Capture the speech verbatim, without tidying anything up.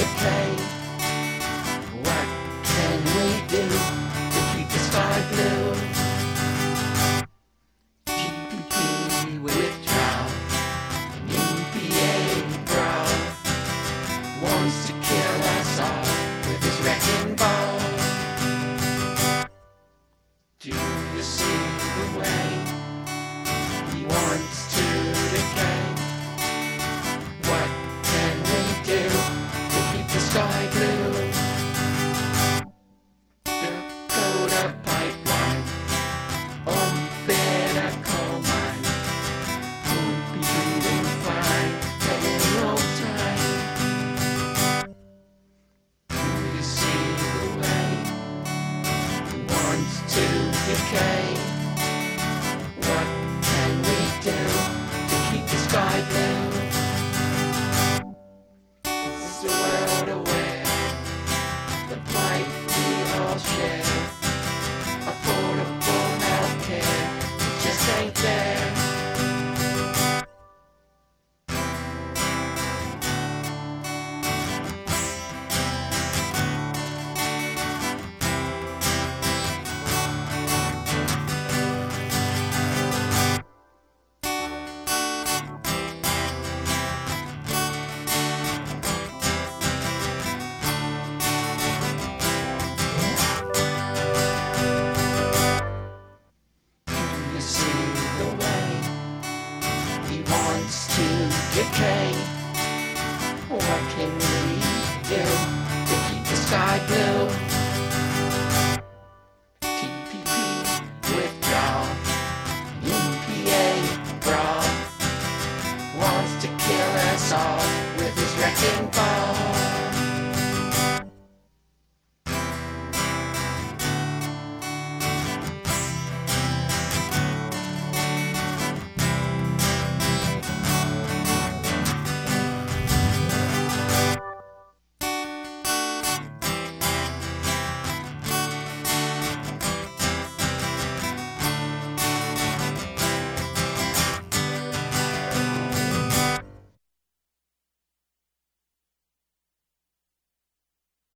decay. What can we do to keep the sky blue? G P P withdraw, E P A brawl, wants to kill us all with his wrecking ball. Do you see the way he wants to decay? What can we do to keep the sky blue? Dakota pipeline, open a coal mine, won't be breathing fine in no time. Do you see the way he wants to decay? What can we do to keep the sky blue? This is a world aware the plight we all share. Affordable healthcare, it just ain't there. You see the way he wants to decay. What can we do to keep the sky blue? T P P withdraw, E P A brawl, wants to kill us all with his wrecking ball.